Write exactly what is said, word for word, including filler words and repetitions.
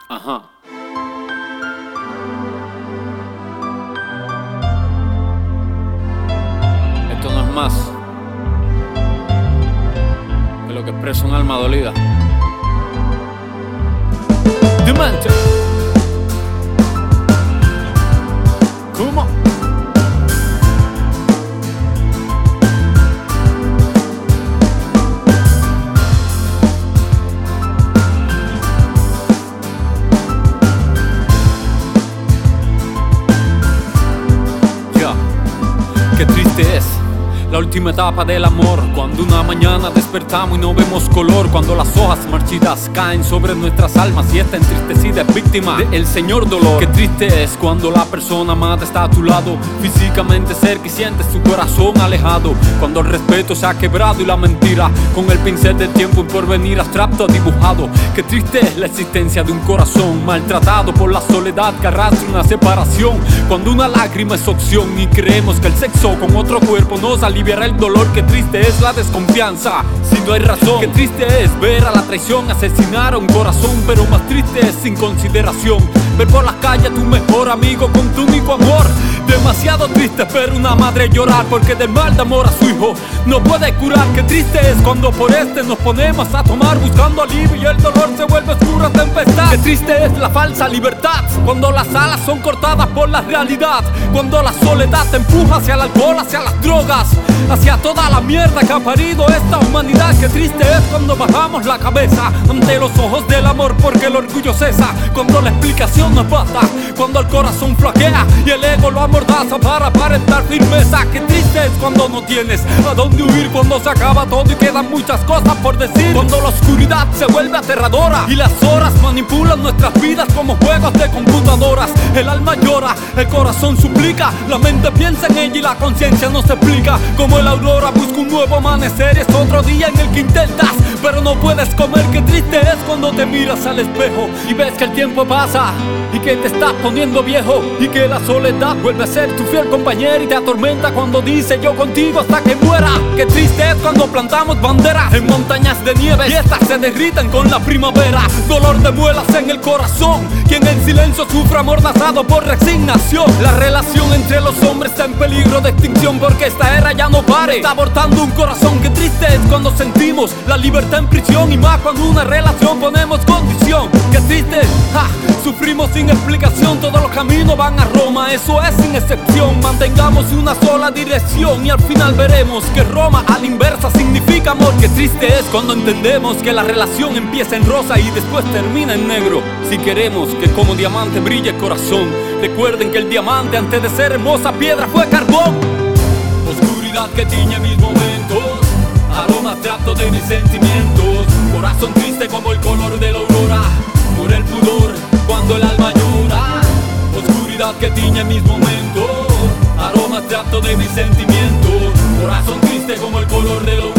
Ajá. Esto no es más que lo que expresa un alma dolida. Demente. ¿Cómo? Qué triste es la última etapa del amor, cuando una mañana despertamos y no vemos color, cuando las hojas marchitas caen sobre nuestras almas y esta entristecida es víctima del señor dolor. Qué triste es cuando la persona amada está a tu lado, físicamente cerca y sientes tu corazón alejado, cuando el respeto se ha quebrado y la mentira con el pincel del tiempo en porvenir abstracto ha dibujado. Qué triste es la existencia de un corazón maltratado por la soledad que arrastra una separación, cuando una lágrima es opción y creemos que el sexo con otro cuerpo nos aliviará el dolor. Qué triste es la desconfianza si no hay razón. Qué triste es ver a la traición asesinar a un corazón, pero más triste es sin consideración ver por las calles a tu mejor amigo con tu único amor. Demasiado triste ver una madre llorar porque del mal de amor a su hijo no puede curar. Qué triste es cuando por este nos ponemos a tomar buscando alivio y el dolor se vuelve oscura tempestad. Qué triste es la falsa libertad cuando las alas son cortadas por la realidad, cuando la soledad te empuja hacia el alcohol, hacia las drogas, hacia toda la mierda que ha parido esta humanidad. Qué triste es cuando bajamos la cabeza ante los ojos del amor porque el orgullo cesa, cuando la explicación nos basta, cuando el corazón flaquea y el ego lo amordaza para aparentar firmeza. Qué triste es cuando no tienes a dónde huir, cuando se acaba todo y quedan muchas cosas por decir, cuando la oscuridad se vuelve aterradora y las horas manipulan nuestras vidas como juegos de computadoras. El alma llora, el corazón suplica, la mente piensa en ella y la conciencia no se explica. Como el aurora busca un nuevo amanecer, es otro día en el que intentas pero no puedes comer. Qué triste es cuando te miras al espejo y ves que el tiempo pasa y que te estás poniendo viejo y que la soledad vuelve a ser tu fiel compañera y te atormenta cuando dice yo contigo hasta que muera. Qué triste es cuando plantamos banderas en montañas de nieve y estas se derriten con la primavera. Dolor de muelas en el corazón, quien en silencio sufre amordazado por resignación. La relación entre los hombres está en peligro de extinción porque esta era ya no pare, está abortando un corazón. Qué triste es cuando sentimos la libertad en prisión y más cuando una relación ponemos condición. Qué triste, ja, sufrimos sin explicación, todos los caminos van a Roma, eso es sin excepción. Mantengamos una sola dirección y al final veremos que Roma a la inversa significa amor. Qué triste es cuando entendemos que la relación empieza en rosa y después termina en negro. Si queremos que como diamante brille el corazón, recuerden que el diamante antes de ser hermosa piedra fue carbón. Oscuridad que tiñe mis momentos, aroma abstracto de mis sentimientos, corazón triste como el color de la aurora, por el pudor cuando el alma llora. Oscuridad que tiñe mis momentos, aroma abstracto de mis sentimientos, corazón triste como el color de la aurora.